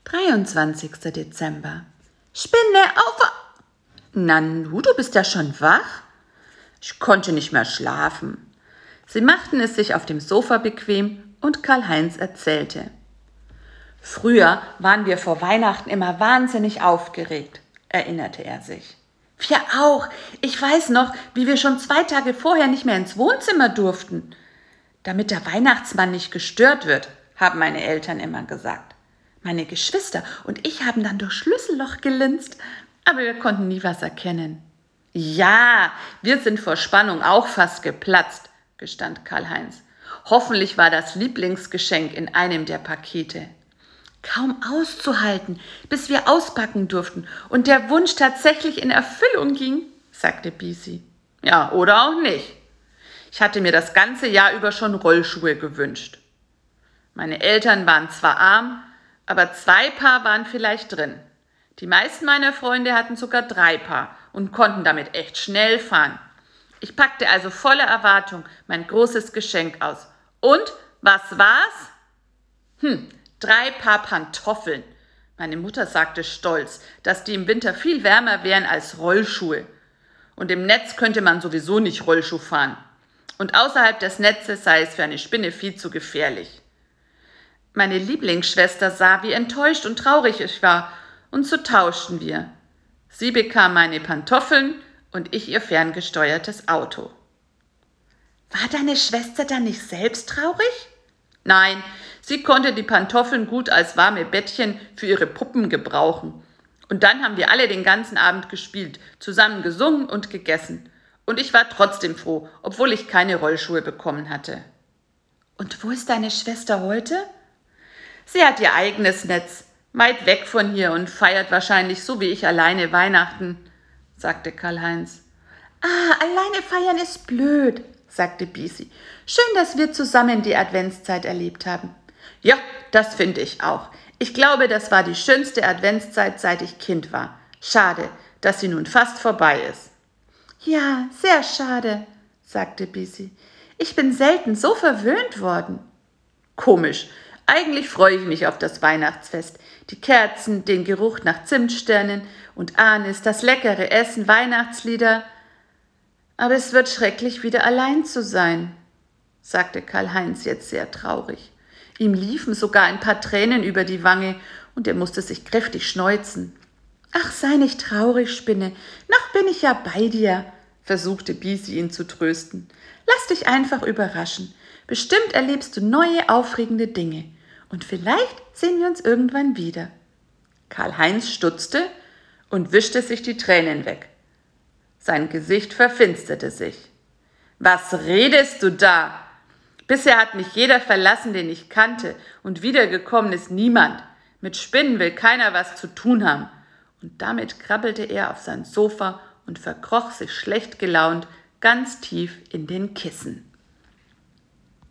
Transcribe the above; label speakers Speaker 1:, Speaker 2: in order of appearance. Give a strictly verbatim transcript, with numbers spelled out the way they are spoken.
Speaker 1: dreiundzwanzigster Dezember. Spinne, auf! Nanu, du bist ja schon wach? Ich konnte nicht mehr schlafen. Sie machten es sich auf dem Sofa bequem und Karl-Heinz erzählte. Früher waren wir vor Weihnachten immer wahnsinnig aufgeregt, erinnerte er sich. Wir auch. Ich weiß noch, wie wir schon zwei Tage vorher nicht mehr ins Wohnzimmer durften. Damit der Weihnachtsmann nicht gestört wird, haben meine Eltern immer gesagt. Meine Geschwister und ich haben dann durch Schlüsselloch gelinst, aber wir konnten nie was erkennen. Ja, wir sind vor Spannung auch fast geplatzt, gestand Karl-Heinz. Hoffentlich war das Lieblingsgeschenk in einem der Pakete. Kaum auszuhalten, bis wir auspacken durften und der Wunsch tatsächlich in Erfüllung ging, sagte Bisi. Ja, oder auch nicht. Ich hatte mir das ganze Jahr über schon Rollschuhe gewünscht. Meine Eltern waren zwar arm, aber zwei Paar waren vielleicht drin. Die meisten meiner Freunde hatten sogar drei Paar und konnten damit echt schnell fahren. Ich packte also voller Erwartung mein großes Geschenk aus. Und, was war's? Hm, drei Paar Pantoffeln. Meine Mutter sagte stolz, dass die im Winter viel wärmer wären als Rollschuhe. Und im Netz könnte man sowieso nicht Rollschuh fahren. Und außerhalb des Netzes sei es für eine Spinne viel zu gefährlich. Meine Lieblingsschwester sah, wie enttäuscht und traurig ich war, und so tauschten wir. Sie bekam meine Pantoffeln und ich ihr ferngesteuertes Auto. War deine Schwester dann nicht selbst traurig? Nein, sie konnte die Pantoffeln gut als warme Bettchen für ihre Puppen gebrauchen. Und dann haben wir alle den ganzen Abend gespielt, zusammen gesungen und gegessen. Und ich war trotzdem froh, obwohl ich keine Rollschuhe bekommen hatte. Und wo ist deine Schwester heute? Sie hat ihr eigenes Netz, weit weg von hier und feiert wahrscheinlich so wie ich alleine Weihnachten, sagte Karl-Heinz. Ah, alleine feiern ist blöd, sagte Bisi. Schön, dass wir zusammen die Adventszeit erlebt haben. Ja, das finde ich auch. Ich glaube, das war die schönste Adventszeit, seit ich Kind war. Schade, dass sie nun fast vorbei ist. Ja, sehr schade, sagte Bisi. Ich bin selten so verwöhnt worden. Komisch. Eigentlich freue ich mich auf das Weihnachtsfest. Die Kerzen, den Geruch nach Zimtsternen und Anis, das leckere Essen, Weihnachtslieder. Aber es wird schrecklich, wieder allein zu sein, sagte Karl-Heinz jetzt sehr traurig. Ihm liefen sogar ein paar Tränen über die Wange und er musste sich kräftig schneuzen. Ach, sei nicht traurig, Spinne, noch bin ich ja bei dir, versuchte Bisi ihn zu trösten. Lass dich einfach überraschen. Bestimmt erlebst du neue, aufregende Dinge. Und vielleicht sehen wir uns irgendwann wieder. Karl-Heinz stutzte und wischte sich die Tränen weg. Sein Gesicht verfinsterte sich. Was redest du da? Bisher hat mich jeder verlassen, den ich kannte, und wiedergekommen ist niemand. Mit Spinnen will keiner was zu tun haben. Und damit krabbelte er auf sein Sofa und verkroch sich schlecht gelaunt ganz tief in den Kissen.